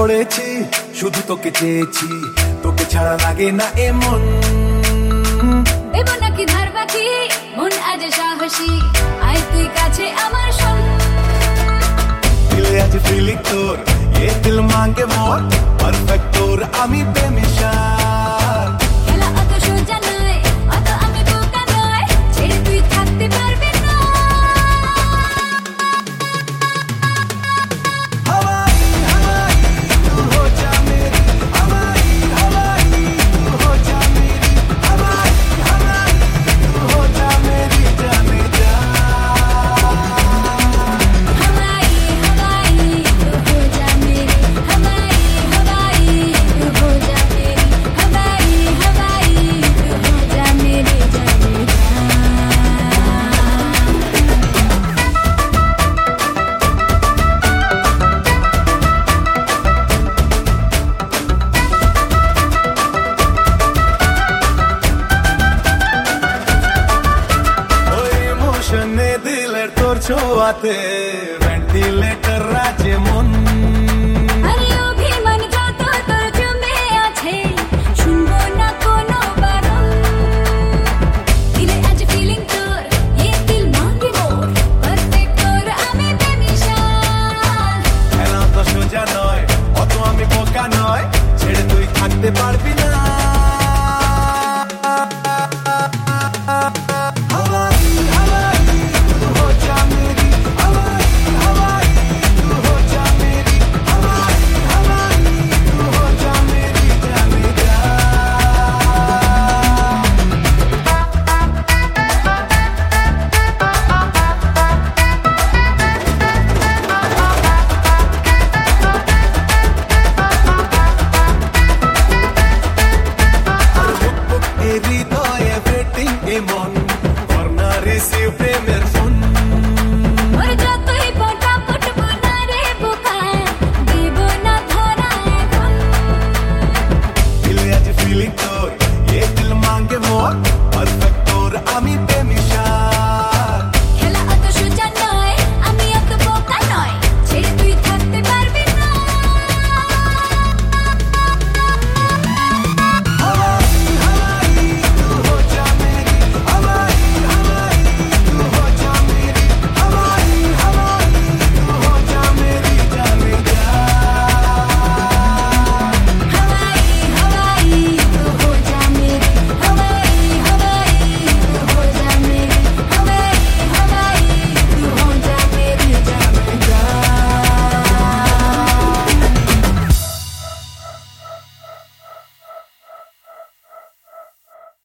পড়েছি, শুধু তোকে চেয়েছি, তোকে ছাড়া লাগে না এমন। দেব নাকি ধার বাকি, মন আজ সাহসী, আয় তুই কাছে আমার শোন। দিলে আজ ফিলিং তোর, এ দিল মাঙ্গে মোর, পারফেক্ট তোর আমি বেমিশাল। খেলা অত সোজা নয়, অত আমি বোকা নয়, ছেড়ে তুই থাকতে পারবি না। हवाई हवाई तू हो जा मेरी, हवाई हवाई तू हो जा मेरी, हवाई हवाई तू हो जा मेरी जाने जा। हवाई हवाई तू हो जा मेरी, हवाई हवाई तू हो जा मेरी, हवाई हवाई तू हो जा मेरी जाने जा। ওই মোশনে দিলের তোর ছোঁয়াতে ভেন্টিলেটর রাজে মন। আরে অভিমান যত তোর জমে আছে, শুনবো না কোনো বারণ। দিলে আজ ফিলিং তোর, এ দিল মাঙ্গে মোর, পারফেক্ট তোর আমি বেমিশাল। খেলা তো সোজা নয়, অত আমি বোকা নয়, ছেড়ে তুই থাকতে পারবি না। हवाई हवाई तू हो जा मेरी, हवाई हवाई तू हो जा मेरी, हवाई हवाई तू हो जा मेरी जाने जा। হৃদয়ে ওয়েটিং এমন, কর্নার রিসিভ